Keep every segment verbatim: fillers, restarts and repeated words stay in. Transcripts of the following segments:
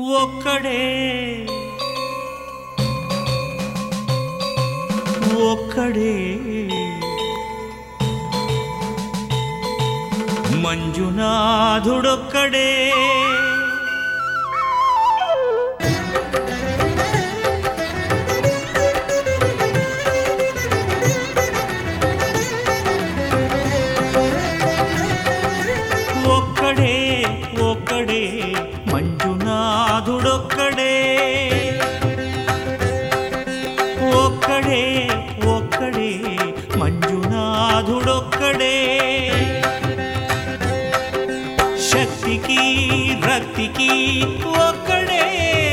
ఒక్కడే ఒక్కడే మంజునాథుడొక్కడే ఒక్కడే ఒక్కడే మంజునాథుడొక్కడే ఒక్కడే ఒక్కడే మంజునాథుడొక్కడే శక్తికి రక్తికి ఒక్కడే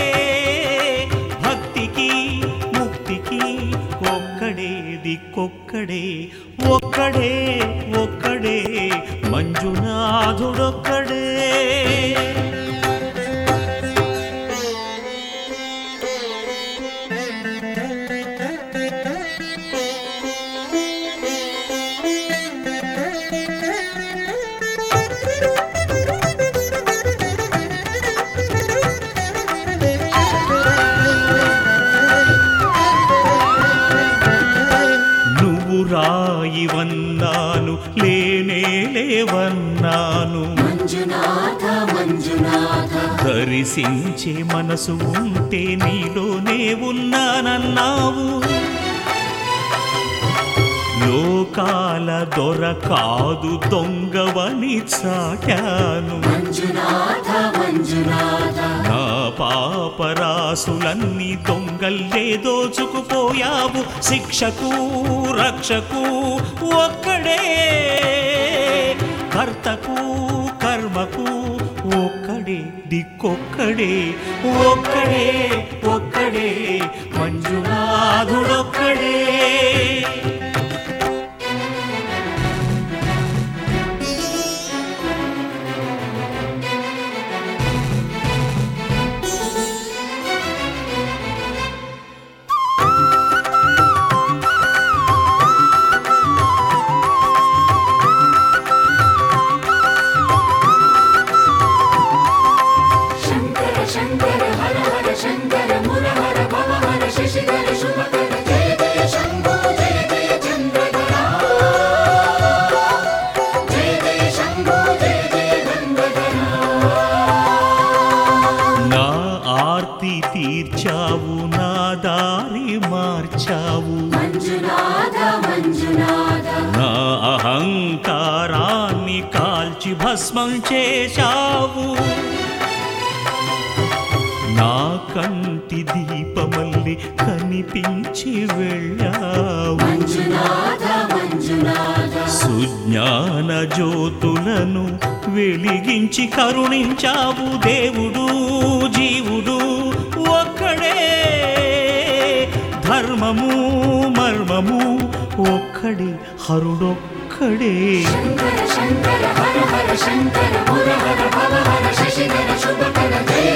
భక్తికి ముక్తికి ఒక్కడే దిక్కొక్కడే ఒక్కడే ఒక్కడే మంజునాథుడొక్కడే రాయివన్నాను లేనే లేవన్నాను మంజునాథ మంజునాథ దర్శించే మనసు ఉంటే నీలోనే ఉన్నానన్నావు లోకాల దొర కాదు దొంగవని చాటాను మంజునాథ మంజునాథ నా పాపరాసులన్నీ దొంగల్లే దోచుకుపోయావు శిక్షకు రక్షకు ఒక్కడే కర్తకు కర్మకు ఒక్కడే దిక్కొక్కడే ఒక్కడే ఒక్కడే మంజునాథుడొక్కడే శంకర హర హర శంకర మురహర భవహర శశిధర శుభకర జయ జయ శంభో జయ జయ చంద్రధర జయ జయ శంభో జయ జయ గంగాధర నా ఆర్తి తీర్చావు నా దారి మార్చావు మంజునాథ మంజునాథ నా అహంకారాన్ని కాల్చి భస్మం చేశావు నా కంటి దీపమల్లి కనిపించి వెళ్ళావు మంజునాథ మంజునాథ సుజ్ఞాన జ్యోతులను వెలిగించి కరుణించావు దేవుడు జీవుడు ఒక్కడే ధర్మము మర్మము ఒక్కడే హరుడొక్కడే శంకర శంకర హర హర శంకర మురహర భవహర శశిధర శుభకర జయ